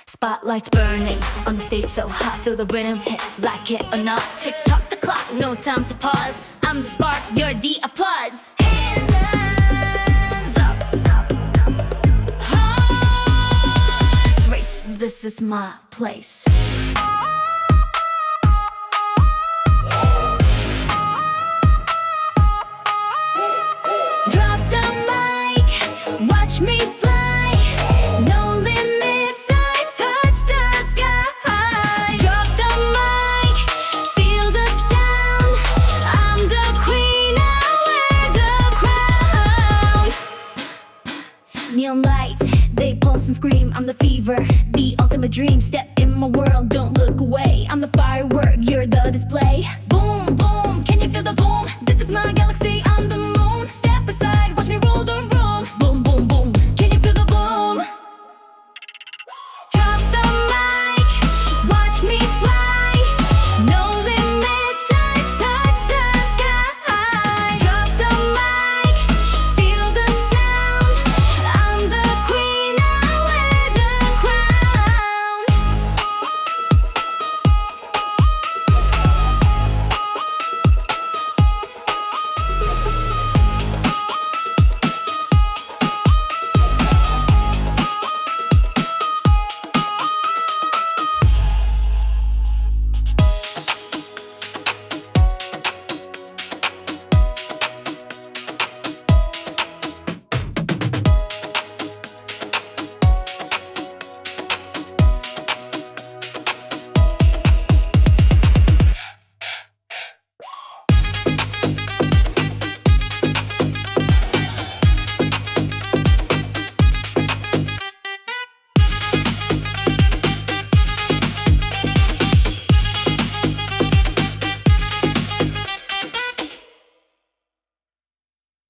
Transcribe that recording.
Spotlights burning on the stage so hot, feel the rhythm hit, like it or not. Tick tock the clock, no time to pause. I'm the spark, you're the applause. Hands up, hearts race, this is my place. Drop the mic, watch me fly. No limits, I touch the sky. Drop the mic, feel the sound. I'm the queen, I wear the crown. Neon lights, they pulse and scream. I'm the fever, the ultimate dream. Step